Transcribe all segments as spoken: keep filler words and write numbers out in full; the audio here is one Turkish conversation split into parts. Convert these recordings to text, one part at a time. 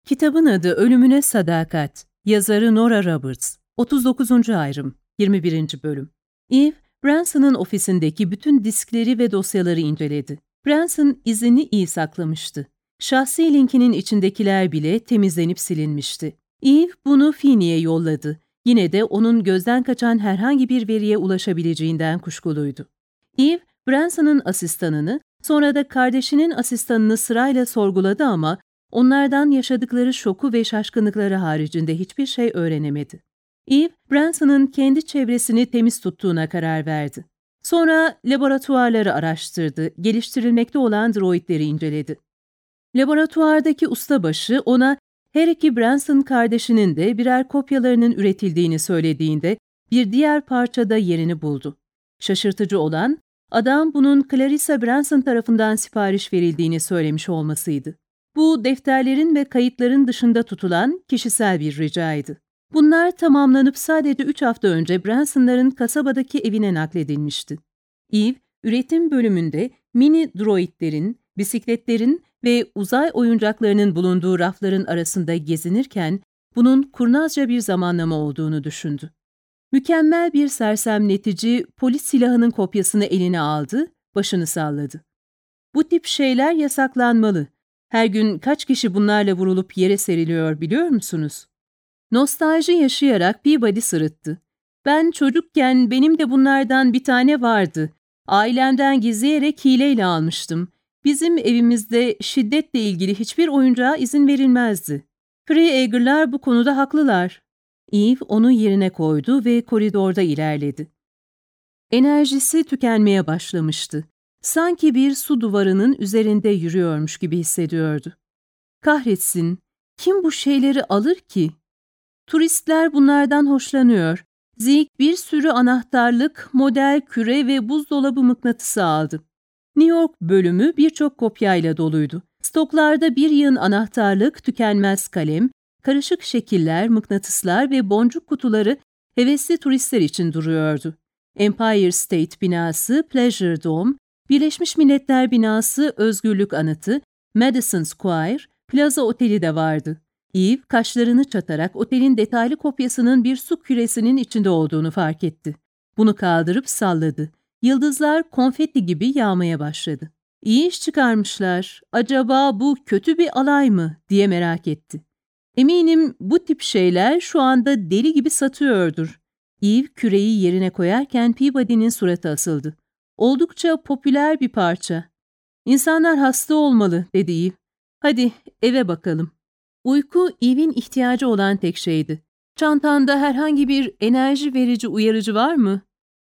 Kitabın adı Ölümüne Sadakat. Yazarı Nora Roberts. otuz dokuzuncu ayrım. yirmi birinci bölüm. Eve, Branson'ın ofisindeki bütün diskleri ve dosyaları inceledi. Branson izini iyi saklamıştı. Şahsi linkinin içindekiler bile temizlenip silinmişti. Eve bunu Feeney'e yolladı. Yine de onun gözden kaçan herhangi bir veriye ulaşabileceğinden kuşkuluydu. Eve, Branson'ın asistanını, sonra da kardeşinin asistanını sırayla sorguladı ama onlardan yaşadıkları şoku ve şaşkınlıkları haricinde hiçbir şey öğrenemedi. Eve, Branson'ın kendi çevresini temiz tuttuğuna karar verdi. Sonra laboratuvarları araştırdı, geliştirilmekte olan droidleri inceledi. Laboratuvardaki ustabaşı ona her iki Branson kardeşinin de birer kopyalarının üretildiğini söylediğinde bir diğer parçada yerini buldu. Şaşırtıcı olan, adam bunun Clarissa Branson tarafından sipariş verildiğini söylemiş olmasıydı. Bu defterlerin ve kayıtların dışında tutulan kişisel bir ricaydı. Bunlar tamamlanıp sadece üç hafta önce Branson'ların kasabadaki evine nakledilmişti. Eve, üretim bölümünde mini droidlerin, bisikletlerin ve uzay oyuncaklarının bulunduğu rafların arasında gezinirken bunun kurnazca bir zamanlama olduğunu düşündü. Mükemmel bir sersemletici polis silahının kopyasını eline aldı, başını salladı. Bu tip şeyler yasaklanmalı. Her gün kaç kişi bunlarla vurulup yere seriliyor biliyor musunuz? Nostalji yaşayarak Peabody sırıttı. Ben çocukken benim de bunlardan bir tane vardı. Ailemden gizleyerek hileyle almıştım. Bizim evimizde şiddetle ilgili hiçbir oyuncağa izin verilmezdi. Free Agger'lar bu konuda haklılar. Eve onu yerine koydu ve koridorda ilerledi. Enerjisi tükenmeye başlamıştı. Sanki bir su duvarının üzerinde yürüyormuş gibi hissediyordu. Kahretsin, kim bu şeyleri alır ki? Turistler bunlardan hoşlanıyor. Zeke bir sürü anahtarlık, model küre ve buzdolabı mıknatısı aldı. New York bölümü birçok kopyayla doluydu. Stoklarda bir yığın anahtarlık, tükenmez kalem, karışık şekiller, mıknatıslar ve boncuk kutuları hevesli turistler için duruyordu. Empire State binası, Pleasure Dome, Birleşmiş Milletler binası, Özgürlük Anıtı, Madison Square, Plaza Oteli de vardı. Eve, kaşlarını çatarak otelin detaylı kopyasının bir su küresinin içinde olduğunu fark etti. Bunu kaldırıp salladı. Yıldızlar konfetti gibi yağmaya başladı. İyi iş çıkarmışlar. Acaba bu kötü bir alay mı diye merak etti. Eminim bu tip şeyler şu anda deli gibi satıyordur. Eve küreyi yerine koyarken Peabody'nin suratı asıldı. Oldukça popüler bir parça. İnsanlar hasta olmalı, dedi Eve. Hadi eve bakalım. Uyku Eve'in ihtiyacı olan tek şeydi. Çantanda herhangi bir enerji verici uyarıcı var mı?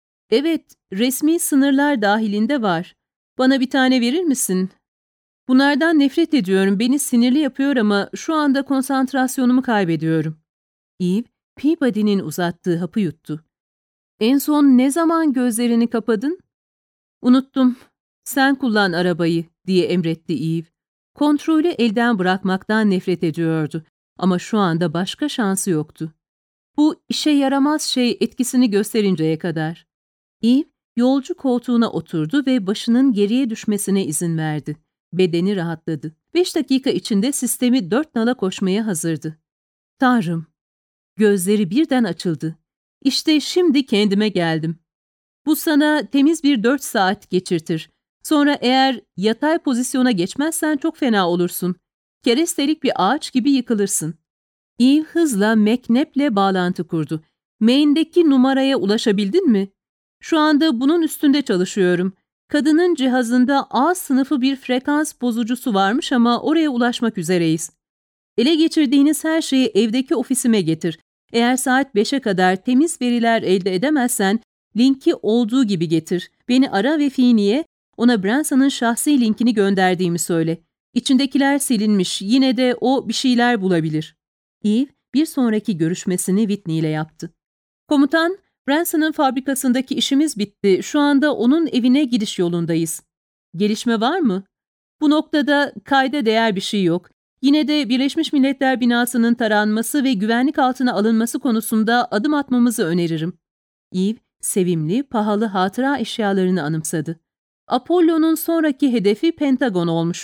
Evet, resmi sınırlar dahilinde var. Bana bir tane verir misin? Bunlardan nefret ediyorum, beni sinirli yapıyor ama şu anda konsantrasyonumu kaybediyorum. Eve, Peabody'nin uzattığı hapı yuttu. En son ne zaman gözlerini kapadın? Unuttum. Sen kullan arabayı, diye emretti Eve. Kontrolü elden bırakmaktan nefret ediyordu ama şu anda başka şansı yoktu. Bu işe yaramaz şey etkisini gösterinceye kadar. Eve, yolcu koltuğuna oturdu ve başının geriye düşmesine izin verdi. Bedeni rahatladı. Beş dakika içinde sistemi dört nala koşmaya hazırdı. Tanrım! Gözleri birden açıldı. İşte şimdi kendime geldim. Bu sana temiz bir dört saat geçirtir. Sonra eğer yatay pozisyona geçmezsen çok fena olursun. Kerestelik bir ağaç gibi yıkılırsın. Eve hızla McNabb'le bağlantı kurdu. Maine'deki numaraya ulaşabildin mi? Şu anda bunun üstünde çalışıyorum. Kadının cihazında A sınıfı bir frekans bozucusu varmış ama oraya ulaşmak üzereyiz. Ele geçirdiğiniz her şeyi evdeki ofisime getir. Eğer saat beşe kadar temiz veriler elde edemezsen linki olduğu gibi getir. Beni ara ve Feeney'e ona Branson'ın şahsi linkini gönderdiğimi söyle. İçindekiler silinmiş, yine de o bir şeyler bulabilir. Eve bir sonraki görüşmesini Whitney ile yaptı. Komutan, Branson'ın fabrikasındaki işimiz bitti. Şu anda onun evine gidiş yolundayız. Gelişme var mı? Bu noktada kayda değer bir şey yok. Yine de Birleşmiş Milletler binasının taranması ve güvenlik altına alınması konusunda adım atmamızı öneririm. Eve, sevimli, pahalı hatıra eşyalarını anımsadı. Apollo'nun sonraki hedefi Pentagon olmuştu.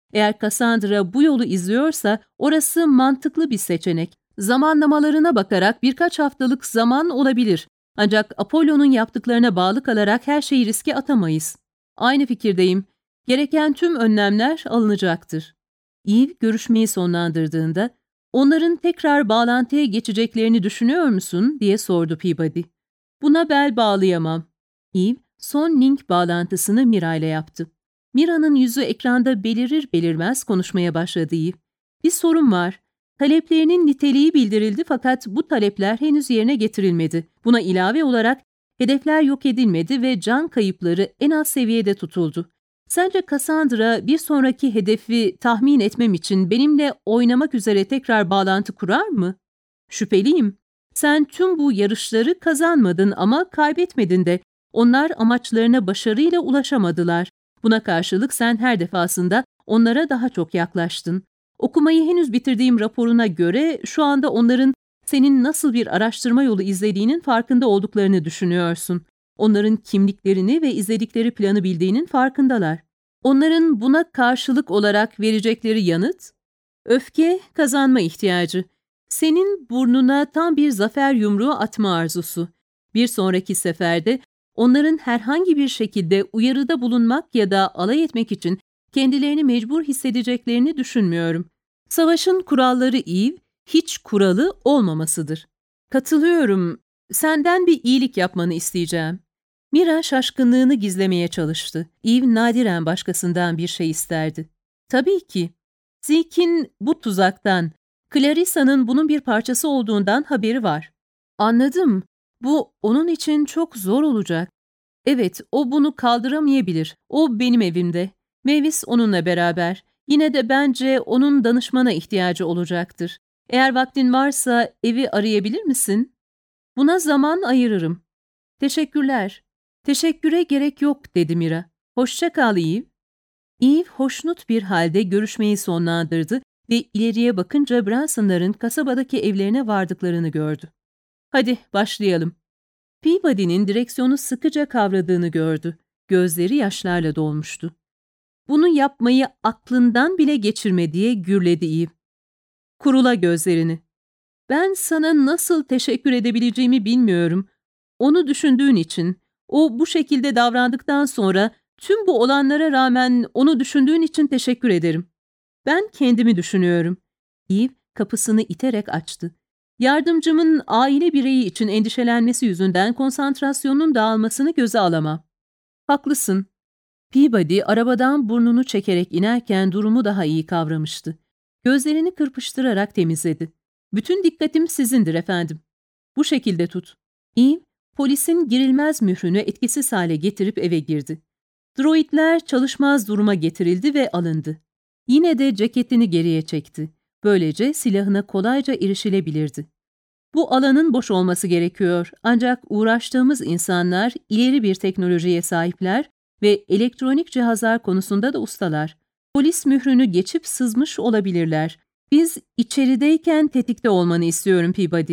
Eğer Cassandra bu yolu izliyorsa orası mantıklı bir seçenek. Zamanlamalarına bakarak birkaç haftalık zaman olabilir. Ancak Apollo'nun yaptıklarına bağlı kalarak her şeyi riske atamayız. Aynı fikirdeyim. Gereken tüm önlemler alınacaktır. Eve görüşmeyi sonlandırdığında, "Onların tekrar bağlantıya geçeceklerini düşünüyor musun?" diye sordu Peabody. "Buna bel bağlayamam." Eve, son link bağlantısını Mira ile yaptı. Mira'nın yüzü ekranda belirir belirmez konuşmaya başladı Eve. "Bir sorun var. Taleplerinin niteliği bildirildi fakat bu talepler henüz yerine getirilmedi. Buna ilave olarak hedefler yok edilmedi ve can kayıpları en az seviyede tutuldu. Sence Cassandra bir sonraki hedefi tahmin etmem için benimle oynamak üzere tekrar bağlantı kurar mı?" "Şüpheliyim. Sen tüm bu yarışları kazanmadın ama kaybetmedin de. Onlar amaçlarına başarıyla ulaşamadılar. Buna karşılık sen her defasında onlara daha çok yaklaştın. Okumayı henüz bitirdiğim raporuna göre şu anda onların senin nasıl bir araştırma yolu izlediğinin farkında olduklarını düşünüyorsun. Onların kimliklerini ve izledikleri planı bildiğinin farkındalar. Onların buna karşılık olarak verecekleri yanıt, öfke, kazanma ihtiyacı. Senin burnuna tam bir zafer yumruğu atma arzusu. Bir sonraki seferde onların herhangi bir şekilde uyarıda bulunmak ya da alay etmek için kendilerini mecbur hissedeceklerini düşünmüyorum. Savaşın kuralları Eve, hiç kuralı olmamasıdır." "Katılıyorum. Senden bir iyilik yapmanı isteyeceğim." Mira şaşkınlığını gizlemeye çalıştı. Eve nadiren başkasından bir şey isterdi. "Tabii ki. Zeke'in bu tuzaktan, Clarissa'nın bunun bir parçası olduğundan haberi var." "Anladım. Bu onun için çok zor olacak." "Evet, o bunu kaldıramayabilir. O benim evimde. Mavis onunla beraber. Yine de bence onun danışmana ihtiyacı olacaktır. Eğer vaktin varsa evi arayabilir misin?" "Buna zaman ayırırım." "Teşekkürler." "Teşekküre gerek yok," dedi Mira. "Hoşça kal Eve." Eve hoşnut bir halde görüşmeyi sonlandırdı ve ileriye bakınca Branson'ların kasabadaki evlerine vardıklarını gördü. "Hadi başlayalım." Peabody'nin direksiyonu sıkıca kavradığını gördü. Gözleri yaşlarla dolmuştu. "Bunu yapmayı aklından bile geçirme," diye gürledi Eve. "Kurula gözlerini. Ben sana nasıl teşekkür edebileceğimi bilmiyorum. Onu düşündüğün için, o bu şekilde davrandıktan sonra tüm bu olanlara rağmen onu düşündüğün için teşekkür ederim. Ben kendimi düşünüyorum." Eve kapısını iterek açtı. "Yardımcımın aile bireyi için endişelenmesi yüzünden konsantrasyonun dağılmasını göze alamam." "Haklısın." Peabody arabadan burnunu çekerek inerken durumu daha iyi kavramıştı. Gözlerini kırpıştırarak temizledi. "Bütün dikkatim sizindir efendim. Bu şekilde tut." Eve, polisin girilmez mührünü etkisiz hale getirip eve girdi. Droidler çalışmaz duruma getirildi ve alındı. Yine de ceketini geriye çekti. Böylece silahına kolayca erişilebilirdi. "Bu alanın boş olması gerekiyor. Ancak uğraştığımız insanlar ileri bir teknolojiye sahipler ve elektronik cihazlar konusunda da ustalar. Polis mührünü geçip sızmış olabilirler. Biz içerideyken tetikte olmanı istiyorum Peabody."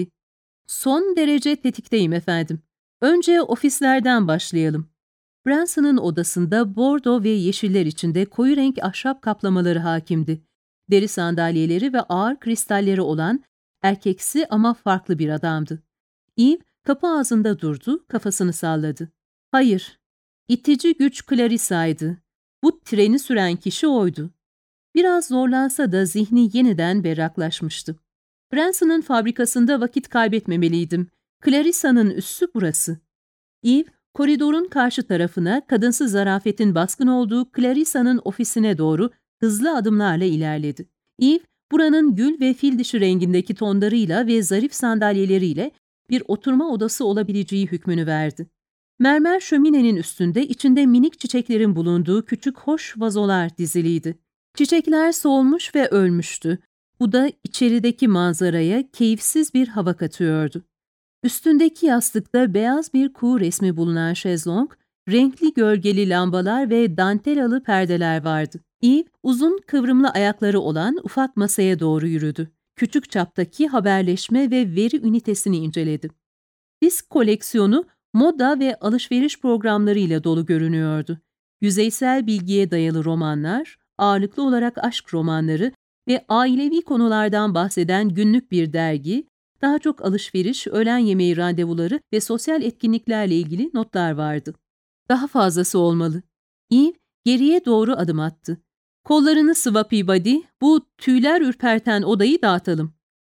"Son derece tetikteyim efendim. Önce ofislerden başlayalım." Branson'ın odasında bordo ve yeşiller içinde koyu renk ahşap kaplamaları hakimdi. Deri sandalyeleri ve ağır kristalleri olan erkeksi ama farklı bir adamdı. Eve kapı ağzında durdu, kafasını salladı. "Hayır, itici güç Clarissa'ydı. Bu treni süren kişi oydu." Biraz zorlansa da zihni yeniden berraklaşmıştı. "Branson'ın fabrikasında vakit kaybetmemeliydim. Clarissa'nın üssü burası." Eve, koridorun karşı tarafına, kadınsı zarafetin baskın olduğu Clarissa'nın ofisine doğru hızlı adımlarla ilerledi. Eve, buranın gül ve fil dişi rengindeki tonlarıyla ve zarif sandalyeleriyle bir oturma odası olabileceği hükmünü verdi. Mermer şöminenin üstünde içinde minik çiçeklerin bulunduğu küçük hoş vazolar diziliydi. Çiçekler solmuş ve ölmüştü. Bu da içerideki manzaraya keyifsiz bir hava katıyordu. Üstündeki yastıkta beyaz bir kuğu resmi bulunan şezlong, renkli gölgeli lambalar ve dantelalı perdeler vardı. Eve, uzun kıvrımlı ayakları olan ufak masaya doğru yürüdü. Küçük çaptaki haberleşme ve veri ünitesini inceledi. Disk koleksiyonu moda ve alışveriş programlarıyla dolu görünüyordu. Yüzeysel bilgiye dayalı romanlar, ağırlıklı olarak aşk romanları ve ailevi konulardan bahseden günlük bir dergi, daha çok alışveriş, öğlen yemeği randevuları ve sosyal etkinliklerle ilgili notlar vardı. Daha fazlası olmalı. Eve geriye doğru adım attı. Kollarını sıva Peabody, bu tüyler ürperten odayı dağıtalım.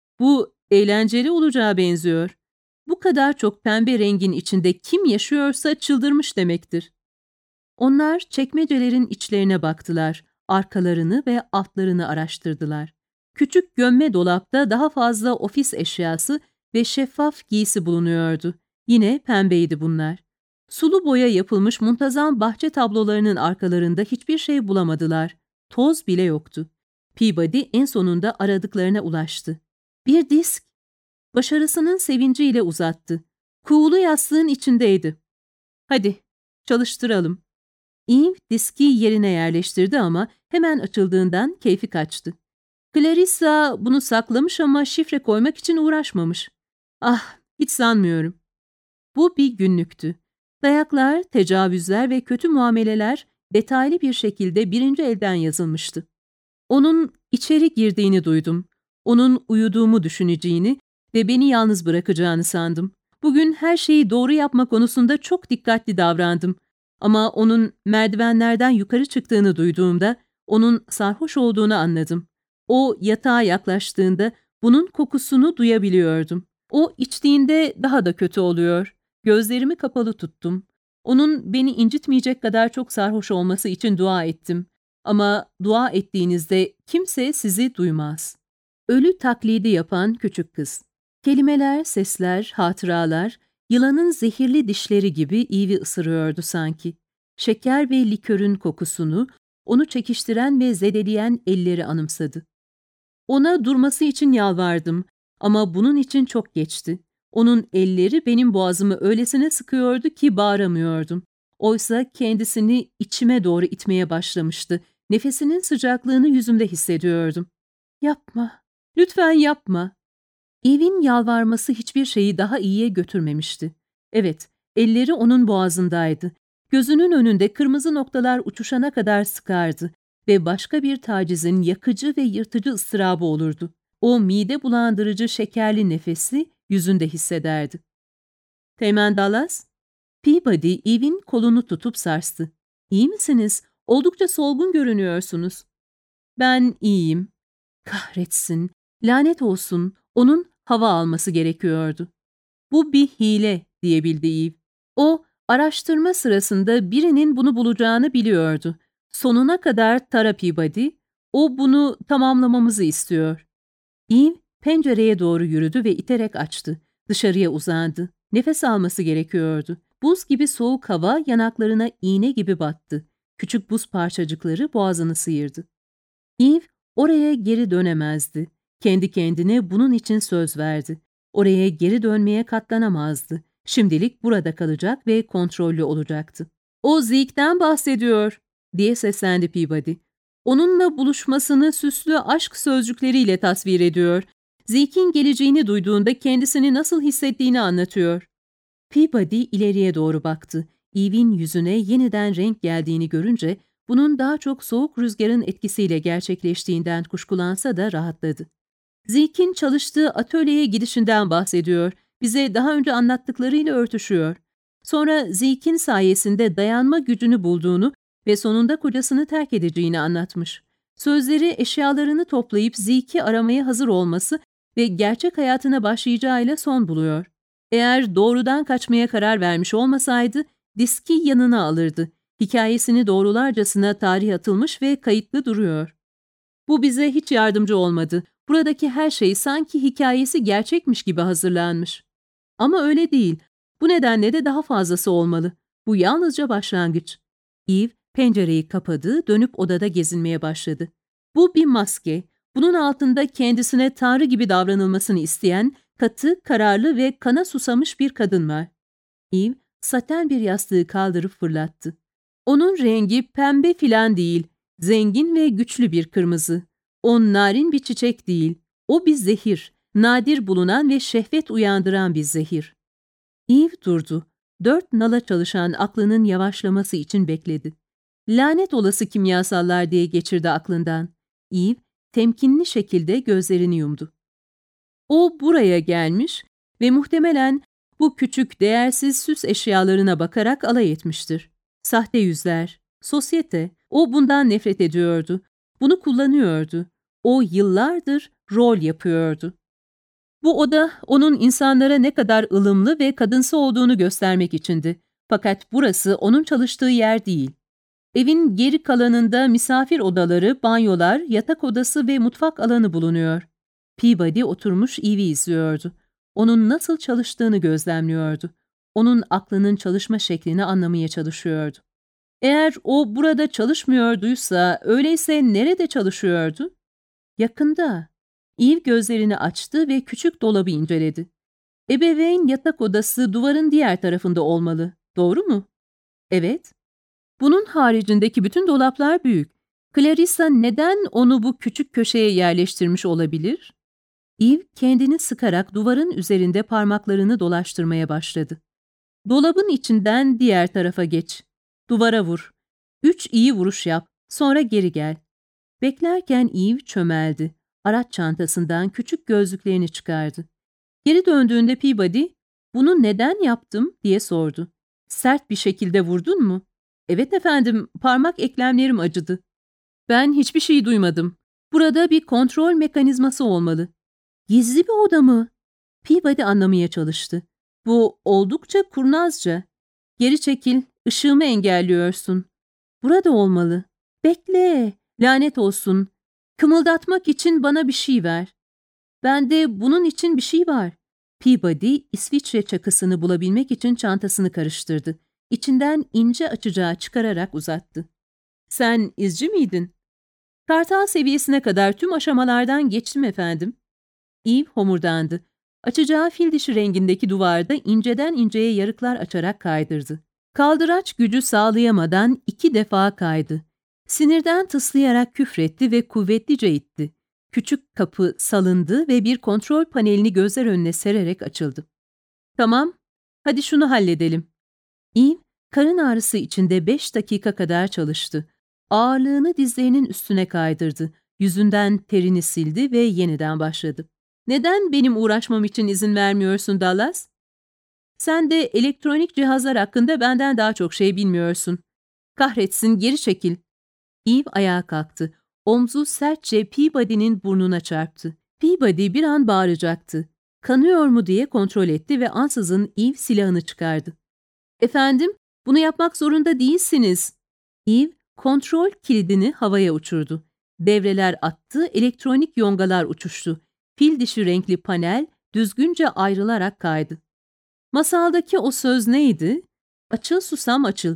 Bu eğlenceli olacağı benziyor. Bu kadar çok pembe rengin içinde kim yaşıyorsa çıldırmış demektir. Onlar çekmecelerin içlerine baktılar, arkalarını ve altlarını araştırdılar. Küçük gömme dolapta daha fazla ofis eşyası ve şeffaf giysi bulunuyordu. Yine pembeydi bunlar. Sulu boya yapılmış muntazam bahçe tablolarının arkalarında hiçbir şey bulamadılar. Toz bile yoktu. Peabody en sonunda aradıklarına ulaştı. Bir disk. Başarısının sevinciyle uzattı. Kuğulu yastığın içindeydi. Hadi, çalıştıralım. Eve diski yerine yerleştirdi ama hemen açıldığından keyfi kaçtı. Clarissa bunu saklamış ama şifre koymak için uğraşmamış. Ah, hiç sanmıyorum. Bu bir günlüktü. Dayaklar, tecavüzler ve kötü muameleler detaylı bir şekilde birinci elden yazılmıştı. Onun içeri girdiğini duydum. Onun uyuduğumu düşüneceğini ve beni yalnız bırakacağını sandım. Bugün her şeyi doğru yapma konusunda çok dikkatli davrandım. Ama onun merdivenlerden yukarı çıktığını duyduğumda onun sarhoş olduğunu anladım. O yatağa yaklaştığında bunun kokusunu duyabiliyordum. O içtiğinde daha da kötü oluyor. Gözlerimi kapalı tuttum. Onun beni incitmeyecek kadar çok sarhoş olması için dua ettim. Ama dua ettiğinizde kimse sizi duymaz. Ölü taklidi yapan küçük kız. Kelimeler, sesler, hatıralar, yılanın zehirli dişleri gibi Eve'i ısırıyordu sanki. Şeker ve likörün kokusunu, onu çekiştiren ve zedeleyen elleri anımsadı. Ona durması için yalvardım ama bunun için çok geçti. Onun elleri benim boğazımı öylesine sıkıyordu ki bağıramıyordum. Oysa kendisini içime doğru itmeye başlamıştı. Nefesinin sıcaklığını yüzümde hissediyordum. Yapma, lütfen yapma. Eve'in yalvarması hiçbir şeyi daha iyiye götürmemişti. Evet, elleri onun boğazındaydı. Gözünün önünde kırmızı noktalar uçuşana kadar sıkardı ve başka bir tacizin yakıcı ve yırtıcı ıstırabı olurdu. O mide bulandırıcı şekerli nefesi yüzünde hissederdi. Teğmen Dallas, Peabody Eve'in kolunu tutup sarstı. İyi misiniz? Oldukça solgun görünüyorsunuz. Ben iyiyim. Kahretsin, lanet olsun, onun hava alması gerekiyordu. Bu bir hile diyebildi Eve. O, araştırma sırasında birinin bunu bulacağını biliyordu. Sonuna kadar tara Peabody, o bunu tamamlamamızı istiyor. Eve pencereye doğru yürüdü ve iterek açtı. Dışarıya uzandı. Nefes alması gerekiyordu. Buz gibi soğuk hava yanaklarına iğne gibi battı. Küçük buz parçacıkları boğazını sıyırdı. Eve oraya geri dönemezdi. Kendi kendine bunun için söz verdi. Oraya geri dönmeye katlanamazdı. Şimdilik burada kalacak ve kontrollü olacaktı. "O Zeke'den bahsediyor," diye seslendi Peabody. Onunla buluşmasını süslü aşk sözcükleriyle tasvir ediyor. Zeke'in geleceğini duyduğunda kendisini nasıl hissettiğini anlatıyor. Peabody ileriye doğru baktı. Eve'in yüzüne yeniden renk geldiğini görünce bunun daha çok soğuk rüzgarın etkisiyle gerçekleştiğinden kuşkulansa da rahatladı. Zeke'in çalıştığı atölyeye gidişinden bahsediyor. Bize daha önce anlattıklarıyla örtüşüyor. Sonra Zeke'in sayesinde dayanma gücünü bulduğunu ve sonunda kocasını terk edeceğini anlatmış. Sözleri eşyalarını toplayıp Zeke'i aramaya hazır olması ve gerçek hayatına başlayacağıyla son buluyor. Eğer doğrudan kaçmaya karar vermiş olmasaydı, diski yanına alırdı. Hikayesini doğrularcasına tarih atılmış ve kayıtlı duruyor. Bu bize hiç yardımcı olmadı. Buradaki her şey sanki hikayesi gerçekmiş gibi hazırlanmış. Ama öyle değil. Bu nedenle de daha fazlası olmalı. Bu yalnızca başlangıç. Eve pencereyi kapadı, dönüp odada gezinmeye başladı. Bu bir maske. Bunun altında kendisine tanrı gibi davranılmasını isteyen, katı, kararlı ve kana susamış bir kadın var. Eve, saten bir yastığı kaldırıp fırlattı. Onun rengi pembe filan değil, zengin ve güçlü bir kırmızı. O narin bir çiçek değil, o bir zehir, nadir bulunan ve şehvet uyandıran bir zehir. Eve durdu. Dört nala çalışan aklının yavaşlaması için bekledi. Lanet olası kimyasallar diye geçirdi aklından. Eve temkinli şekilde gözlerini yumdu. O buraya gelmiş ve muhtemelen bu küçük değersiz süs eşyalarına bakarak alay etmiştir. Sahte yüzler, sosyete, o bundan nefret ediyordu. Bunu kullanıyordu. O yıllardır rol yapıyordu. Bu oda onun insanlara ne kadar ılımlı ve kadınsı olduğunu göstermek içindi. Fakat burası onun çalıştığı yer değil. Evin geri kalanında misafir odaları, banyolar, yatak odası ve mutfak alanı bulunuyor. Peabody oturmuş Eve'i izliyordu. Onun nasıl çalıştığını gözlemliyordu. Onun aklının çalışma şeklini anlamaya çalışıyordu. Eğer o burada çalışmıyorduysa, öyleyse nerede çalışıyordu? Yakında. Eve gözlerini açtı ve küçük dolabı inceledi. Ebeveyn yatak odası duvarın diğer tarafında olmalı. Doğru mu? Evet. Bunun haricindeki bütün dolaplar büyük. Clarissa neden onu bu küçük köşeye yerleştirmiş olabilir? Eve kendini sıkarak duvarın üzerinde parmaklarını dolaştırmaya başladı. Dolabın içinden diğer tarafa geç. Duvara vur. Üç iyi vuruş yap. Sonra geri gel. Beklerken Eve çömeldi. Araç çantasından küçük gözlüklerini çıkardı. Geri döndüğünde Peabody, "Bunu neden yaptım?" diye sordu. "Sert bir şekilde vurdun mu?" "Evet efendim, parmak eklemlerim acıdı." "Ben hiçbir şey duymadım. Burada bir kontrol mekanizması olmalı." "Gizli bir oda mı?" Peabody anlamaya çalıştı. "Bu oldukça kurnazca. Geri çekil, ışığımı engelliyorsun." "Burada olmalı." "Bekle, lanet olsun. Kımıldatmak için bana bir şey ver." "Bende bunun için bir şey var." Peabody, İsviçre çakısını bulabilmek için çantasını karıştırdı. İçinden ince açacağı çıkararak uzattı. "Sen izci miydin?" "Kartal seviyesine kadar tüm aşamalardan geçtim efendim." Eve homurdandı. Açacağı fil dişi rengindeki duvarda inceden inceye yarıklar açarak kaydırdı. Kaldıraç gücü sağlayamadan iki defa kaydı. Sinirden tıslayarak küfretti ve kuvvetlice itti. Küçük kapı salındı ve bir kontrol panelini gözler önüne sererek açıldı. "Tamam, hadi şunu halledelim." Eve, karın ağrısı içinde beş dakika kadar çalıştı. Ağırlığını dizlerinin üstüne kaydırdı. Yüzünden terini sildi ve yeniden başladı. "Neden benim uğraşmam için izin vermiyorsun Dallas? Sen de elektronik cihazlar hakkında benden daha çok şey bilmiyorsun. Kahretsin, geri çekil." Eve ayağa kalktı. Omzu sertçe Peabody'nin burnuna çarptı. Peabody bir an bağıracaktı. Kanıyor mu diye kontrol etti ve ansızın Eve silahını çıkardı. "Efendim, bunu yapmak zorunda değilsiniz." Eve kontrol kilidini havaya uçurdu. Devreler attı, elektronik yongalar uçuştu. Fil dişi renkli panel düzgünce ayrılarak kaydı. Masaldaki o söz neydi? "Açıl susam açıl."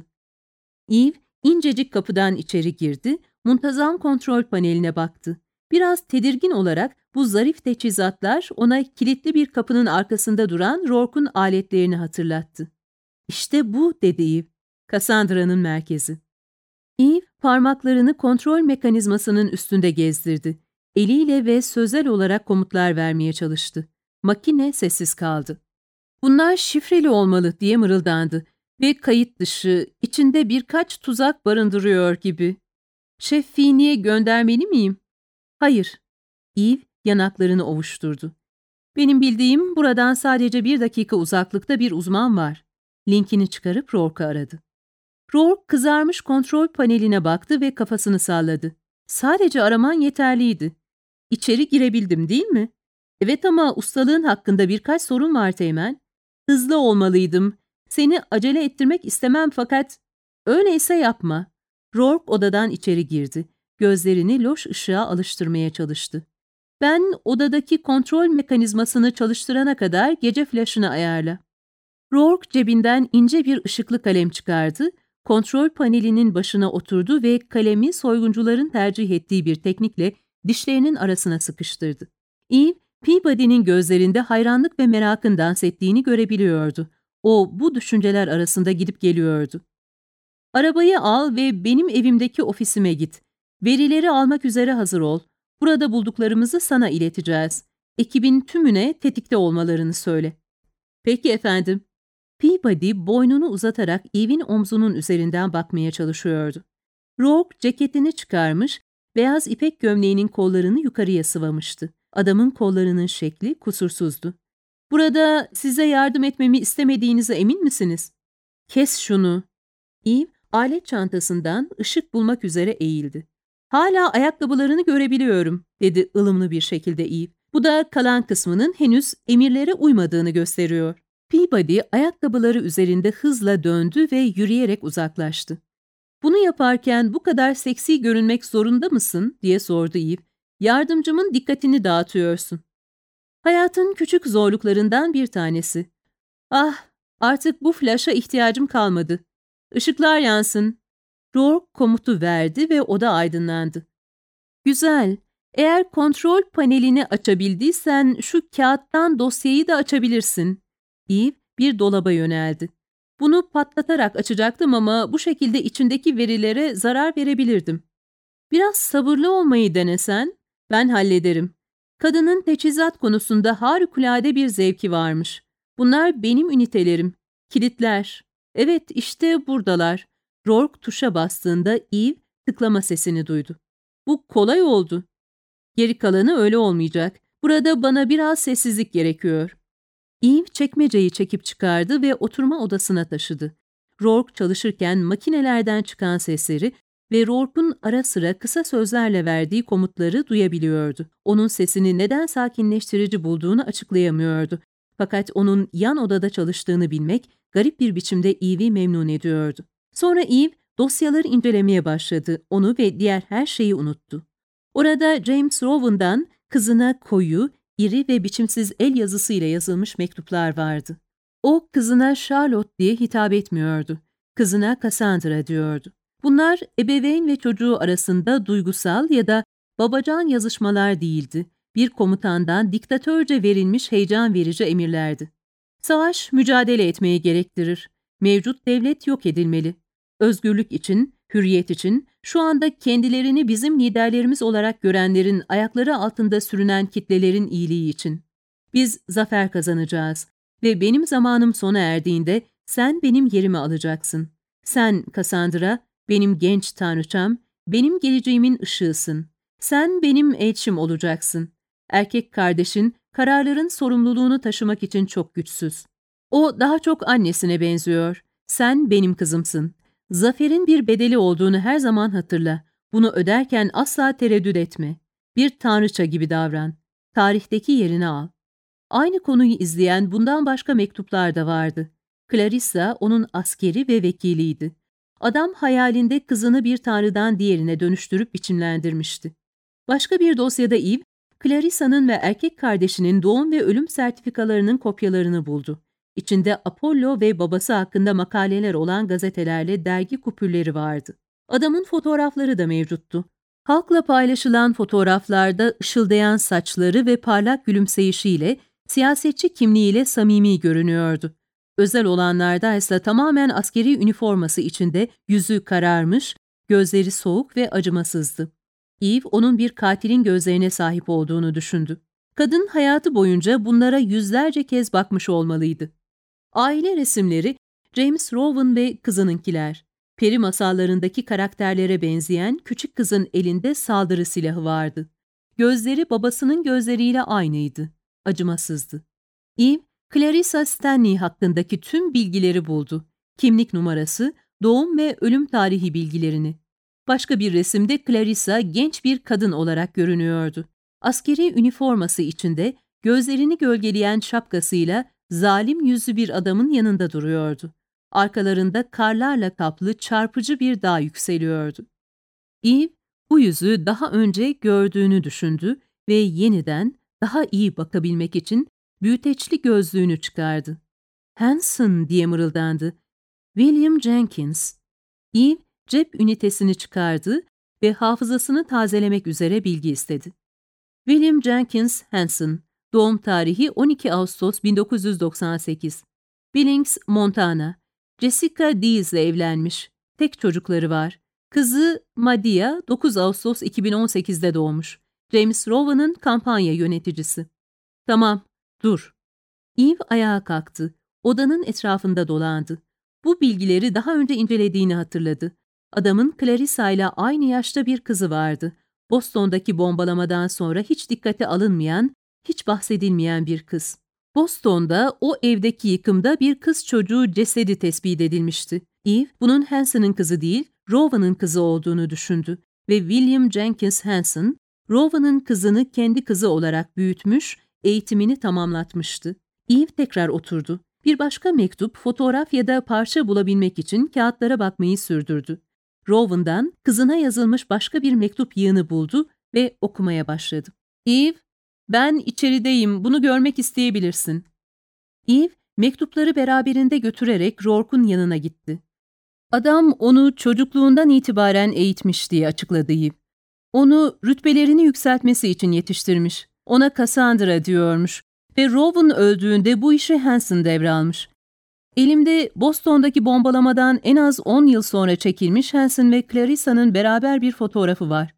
Eve incecik kapıdan içeri girdi, muntazam kontrol paneline baktı. Biraz tedirgin olarak bu zarif teçhizatlar ona kilitli bir kapının arkasında duran Rourke'un aletlerini hatırlattı. "İşte bu," dedi Eve. "Cassandra'nın merkezi." Eve parmaklarını kontrol mekanizmasının üstünde gezdirdi. Eliyle ve sözel olarak komutlar vermeye çalıştı. Makine sessiz kaldı. "Bunlar şifreli olmalı," diye mırıldandı ve kayıt dışı, içinde birkaç tuzak barındırıyor gibi. "Şef Feeney'e göndermeli miyim?" "Hayır." Eve yanaklarını ovuşturdu. "Benim bildiğim buradan sadece bir dakika uzaklıkta bir uzman var." Linkini çıkarıp Rourke'u aradı. Rourke kızarmış kontrol paneline baktı ve kafasını salladı. "Sadece araman yeterliydi." "İçeri girebildim değil mi?" "Evet ama ustalığın hakkında birkaç sorun var Teğmen." "Hızlı olmalıydım. Seni acele ettirmek istemem fakat..." "Öyleyse yapma." Rourke odadan içeri girdi. Gözlerini loş ışığa alıştırmaya çalıştı. "Ben odadaki kontrol mekanizmasını çalıştırana kadar gece flaşını ayarla." Rourke cebinden ince bir ışıklı kalem çıkardı, kontrol panelinin başına oturdu ve kalemi soyguncuların tercih ettiği bir teknikle dişlerinin arasına sıkıştırdı. Eve, Peabody'nin gözlerinde hayranlık ve merakın dans ettiğini görebiliyordu. O bu düşünceler arasında gidip geliyordu. "Arabayı al ve benim evimdeki ofisime git. Verileri almak üzere hazır ol. Burada bulduklarımızı sana ileteceğiz. Ekibin tümüne tetikte olmalarını söyle." "Peki efendim." Peabody boynunu uzatarak Eve'in omzunun üzerinden bakmaya çalışıyordu. Rourke ceketini çıkarmış, beyaz ipek gömleğinin kollarını yukarıya sıvamıştı. Adamın kollarının şekli kusursuzdu. "Burada size yardım etmemi istemediğinize emin misiniz?" "Kes şunu." Eve, alet çantasından ışık bulmak üzere eğildi. "Hala ayakkabılarını görebiliyorum," dedi ılımlı bir şekilde Eve. "Bu da kalan kısmının henüz emirlere uymadığını gösteriyor." Peabody ayakkabıları üzerinde hızla döndü ve yürüyerek uzaklaştı. "Bunu yaparken bu kadar seksi görünmek zorunda mısın?" diye sordu Eve. "Yardımcımın dikkatini dağıtıyorsun." "Hayatın küçük zorluklarından bir tanesi." "Ah, artık bu flaşa ihtiyacım kalmadı. Işıklar yansın." Rourke komutu verdi ve oda aydınlandı. "Güzel. Eğer kontrol panelini açabildiysen şu kağıttan dosyayı da açabilirsin." Eve bir dolaba yöneldi. "Bunu patlatarak açacaktım ama bu şekilde içindeki verilere zarar verebilirdim." "Biraz sabırlı olmayı denesen." "Ben hallederim." Kadının teçhizat konusunda harikulade bir zevki varmış. "Bunlar benim ünitelerim. Kilitler." "Evet, işte buradalar." Rourke tuşa bastığında Eve tıklama sesini duydu. "Bu kolay oldu." "Geri kalanı öyle olmayacak. Burada bana biraz sessizlik gerekiyor." Eve çekmeceyi çekip çıkardı ve oturma odasına taşıdı. Rourke çalışırken makinelerden çıkan sesleri ve Rourke'un ara sıra kısa sözlerle verdiği komutları duyabiliyordu. Onun sesini neden sakinleştirici bulduğunu açıklayamıyordu. Fakat onun yan odada çalıştığını bilmek garip bir biçimde Eve'i memnun ediyordu. Sonra Eve dosyaları incelemeye başladı. Onu ve diğer her şeyi unuttu. Orada James Rowan'dan kızına koyu, iri ve biçimsiz el yazısıyla yazılmış mektuplar vardı. O kızına Charlotte diye hitap etmiyordu. Kızına Cassandra diyordu. Bunlar ebeveyn ve çocuğu arasında duygusal ya da babacan yazışmalar değildi. Bir komutandan diktatörce verilmiş heyecan verici emirlerdi. Savaş mücadele etmeyi gerektirir. Mevcut devlet yok edilmeli. Özgürlük için, hürriyet için, şu anda kendilerini bizim liderlerimiz olarak görenlerin ayakları altında sürünen kitlelerin iyiliği için. Biz zafer kazanacağız ve benim zamanım sona erdiğinde sen benim yerimi alacaksın. Sen Cassandra, benim genç tanrıçam, benim geleceğimin ışığısın. Sen benim elçim olacaksın. Erkek kardeşin kararların sorumluluğunu taşımak için çok güçsüz. O daha çok annesine benziyor. Sen benim kızımsın. Zaferin bir bedeli olduğunu her zaman hatırla. Bunu öderken asla tereddüt etme. Bir tanrıça gibi davran. Tarihteki yerini al. Aynı konuyu izleyen bundan başka mektuplar da vardı. Clarissa onun askeri ve vekiliydi. Adam hayalinde kızını bir tanrıdan diğerine dönüştürüp biçimlendirmişti. Başka bir dosyada Eve, Clarissa'nın ve erkek kardeşinin doğum ve ölüm sertifikalarının kopyalarını buldu. İçinde Apollo ve babası hakkında makaleler olan gazetelerle dergi kupürleri vardı. Adamın fotoğrafları da mevcuttu. Halkla paylaşılan fotoğraflarda ışıldayan saçları ve parlak gülümseyişiyle, siyasetçi kimliğiyle samimi görünüyordu. Özel olanlarda ise tamamen askeri üniforması içinde yüzü kararmış, gözleri soğuk ve acımasızdı. Eve onun bir katilin gözlerine sahip olduğunu düşündü. Kadın hayatı boyunca bunlara yüzlerce kez bakmış olmalıydı. Aile resimleri James Rowan ve kızınınkiler. Peri masallarındaki karakterlere benzeyen küçük kızın elinde saldırı silahı vardı. Gözleri babasının gözleriyle aynıydı. Acımasızdı. Eve, Clarissa Stanley hakkındaki tüm bilgileri buldu. Kimlik numarası, doğum ve ölüm tarihi bilgilerini. Başka bir resimde Clarissa genç bir kadın olarak görünüyordu. Askeri üniforması içinde gözlerini gölgeleyen şapkasıyla zalim yüzlü bir adamın yanında duruyordu. Arkalarında karlarla kaplı çarpıcı bir dağ yükseliyordu. Eve bu yüzü daha önce gördüğünü düşündü ve yeniden daha iyi bakabilmek için büyüteçli gözlüğünü çıkardı. "Hanson," diye mırıldandı. "William Jenkins." Eve cep ünitesini çıkardı ve hafızasını tazelemek üzere bilgi istedi. William Jenkins Hanson, doğum tarihi on iki Ağustos bin dokuz yüz doksan sekiz. Billings, Montana. Jessica Dees ile evlenmiş. Tek çocukları var. Kızı Madia dokuz Ağustos iki bin on sekizde doğmuş. James Rowan'ın kampanya yöneticisi. "Tamam, dur." Eve ayağa kalktı. Odanın etrafında dolandı. Bu bilgileri daha önce incelediğini hatırladı. Adamın Clarissa ile aynı yaşta bir kızı vardı. Boston'daki bombalamadan sonra hiç dikkate alınmayan, hiç bahsedilmeyen bir kız. Boston'da o evdeki yıkımda bir kız çocuğu cesedi tespit edilmişti. Eve, bunun Hanson'ın kızı değil, Rowan'ın kızı olduğunu düşündü ve William Jenkins Hanson, Rowan'ın kızını kendi kızı olarak büyütmüş, eğitimini tamamlatmıştı. Eve tekrar oturdu. Bir başka mektup, fotoğraf ya da parça bulabilmek için kağıtlara bakmayı sürdürdü. Rowan'dan kızına yazılmış başka bir mektup yığını buldu ve okumaya başladı. Eve, ben içerideyim, bunu görmek isteyebilirsin. Eve, mektupları beraberinde götürerek Rourke'un yanına gitti. Adam onu çocukluğundan itibaren eğitmiş diye açıkladı Eve. Onu rütbelerini yükseltmesi için yetiştirmiş. Ona Cassandra diyormuş ve Rowan öldüğünde bu işi Hanson devralmış. Elimde Boston'daki bombalamadan en az on yıl sonra çekilmiş Hanson ve Clarissa'nın beraber bir fotoğrafı var.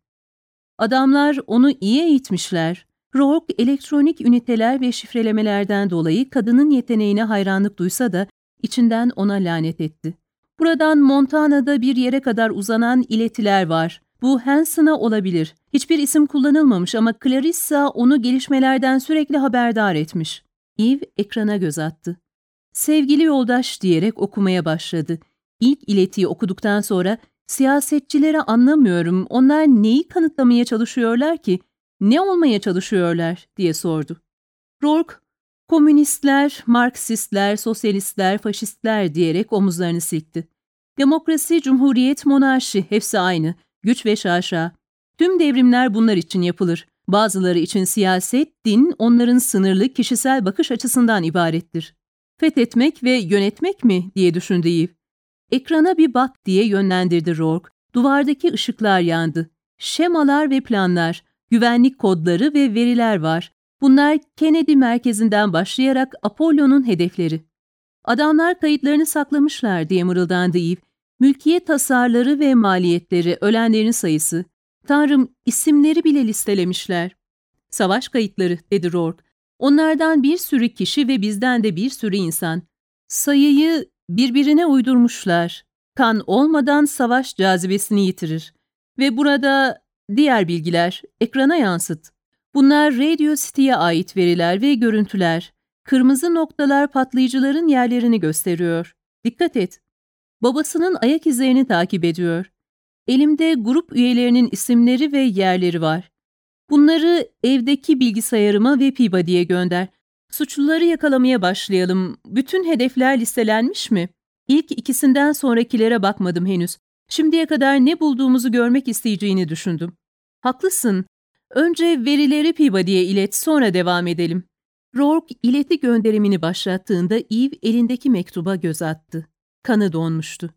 Adamlar onu iyi eğitmişler. Rourke elektronik üniteler ve şifrelemelerden dolayı kadının yeteneğine hayranlık duysa da içinden ona lanet etti. Buradan Montana'da bir yere kadar uzanan iletiler var. Bu Hanson'a olabilir. Hiçbir isim kullanılmamış ama Clarissa onu gelişmelerden sürekli haberdar etmiş. Eve ekrana göz attı. Sevgili yoldaş diyerek okumaya başladı. İlk iletiyi okuduktan sonra siyasetçileri anlamıyorum, onlar neyi kanıtlamaya çalışıyorlar ki, ne olmaya çalışıyorlar diye sordu. Rourke, komünistler, Marksistler, sosyalistler, faşistler diyerek omuzlarını silkti. Demokrasi, cumhuriyet, monarşi hepsi aynı, güç ve şaşa. Tüm devrimler bunlar için yapılır. Bazıları için siyaset, din onların sınırlı kişisel bakış açısından ibarettir. Fethetmek ve yönetmek mi diye düşündü Eve. Ekrana bir bak diye yönlendirdi Rourke. Duvardaki ışıklar yandı. Şemalar ve planlar, güvenlik kodları ve veriler var. Bunlar Kennedy merkezinden başlayarak Apollo'nun hedefleri. Adamlar kayıtlarını saklamışlar diye mırıldandı Eve. Mülkiyet tasarları ve maliyetleri, ölenlerin sayısı. Tanrım, isimleri bile listelemişler. Savaş kayıtları dedi Rourke. Onlardan bir sürü kişi ve bizden de bir sürü insan. Sayıyı birbirine uydurmuşlar. Kan olmadan savaş cazibesini yitirir. Ve burada diğer bilgiler, ekrana yansıt. Bunlar Radio City'ye ait veriler ve görüntüler. Kırmızı noktalar patlayıcıların yerlerini gösteriyor. Dikkat et. Babasının ayak izlerini takip ediyor. Elimde grup üyelerinin isimleri ve yerleri var. Bunları evdeki bilgisayarıma ve Peabody'ye gönder. Suçluları yakalamaya başlayalım. Bütün hedefler listelenmiş mi? İlk ikisinden sonrakilere bakmadım henüz. Şimdiye kadar ne bulduğumuzu görmek isteyeceğini düşündüm. Haklısın. Önce verileri Peabody'ye ilet, sonra devam edelim. Rourke ileti gönderimini başlattığında Eve elindeki mektuba göz attı. Kanı donmuştu.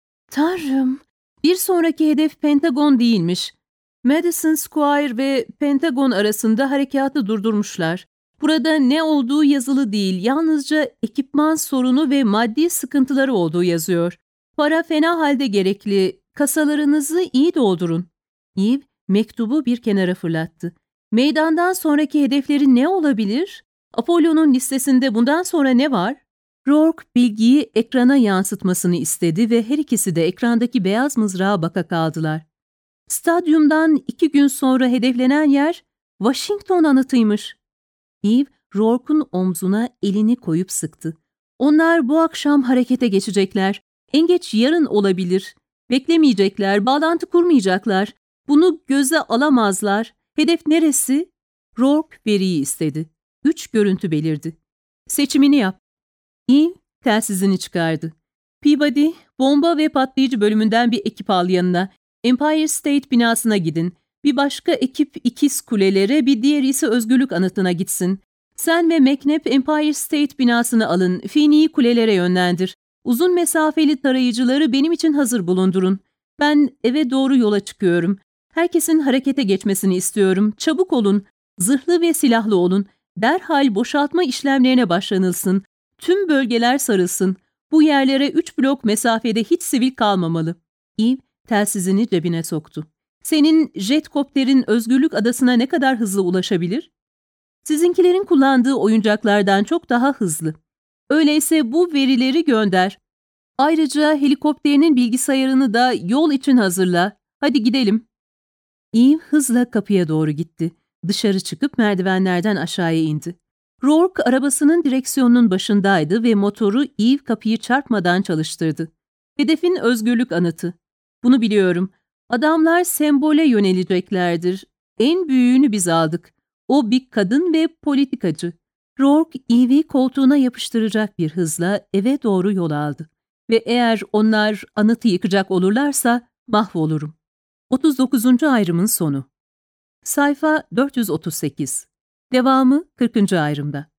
Tanrım! Bir sonraki hedef Pentagon değilmiş. Madison Square ve Pentagon arasında harekatı durdurmuşlar. Burada ne olduğu yazılı değil, yalnızca ekipman sorunu ve maddi sıkıntıları olduğu yazıyor. Para fena halde gerekli, kasalarınızı iyi doldurun. Eve mektubu bir kenara fırlattı. Meydandan sonraki hedefleri ne olabilir? Apollo'nun listesinde bundan sonra ne var? Rourke bilgiyi ekrana yansıtmasını istedi ve her ikisi de ekrandaki beyaz mızrağa baka kaldılar. Stadyumdan iki gün sonra hedeflenen yer Washington anıtıymış. Eve, Rourke'un omzuna elini koyup sıktı. Onlar bu akşam harekete geçecekler. En geç yarın olabilir. Beklemeyecekler, bağlantı kurmayacaklar. Bunu göze alamazlar. Hedef neresi? Rourke veriyi istedi. Üç görüntü belirdi. Seçimini yap. Eve telsizini çıkardı. Peabody, bomba ve patlayıcı bölümünden bir ekip al yanına. Empire State binasına gidin. Bir başka ekip ikiz kulelere, bir diğeri ise Özgürlük Anıtı'na gitsin. Sen ve McNabb Empire State binasını alın, Feeney'i kulelere yönlendir. Uzun mesafeli tarayıcıları benim için hazır bulundurun. Ben eve doğru yola çıkıyorum. Herkesin harekete geçmesini istiyorum. Çabuk olun, zırhlı ve silahlı olun. Derhal boşaltma işlemlerine başlanılsın. Tüm bölgeler sarılsın. Bu yerlere üç blok mesafede hiç sivil kalmamalı. Eve telsizini cebine soktu. Senin jetkopterin Özgürlük Adası'na ne kadar hızlı ulaşabilir? Sizinkilerin kullandığı oyuncaklardan çok daha hızlı. Öyleyse bu verileri gönder. Ayrıca helikopterinin bilgisayarını da yol için hazırla. Hadi gidelim. Eve hızla kapıya doğru gitti. Dışarı çıkıp merdivenlerden aşağıya indi. Rourke arabasının direksiyonunun başındaydı ve motoru Eve kapıyı çarpmadan çalıştırdı. Hedefin özgürlük anıtı. Bunu biliyorum. Adamlar sembole yöneleceklerdir. En büyüğünü biz aldık. O bir kadın ve politikacı. Rourke, Eve'i koltuğuna yapıştıracak bir hızla eve doğru yol aldı. Ve eğer onlar anıtı yıkacak olurlarsa mahvolurum. otuz dokuzuncu ayrımın sonu. Sayfa dört yüz otuz sekiz. Devamı kırkıncı ayrımda.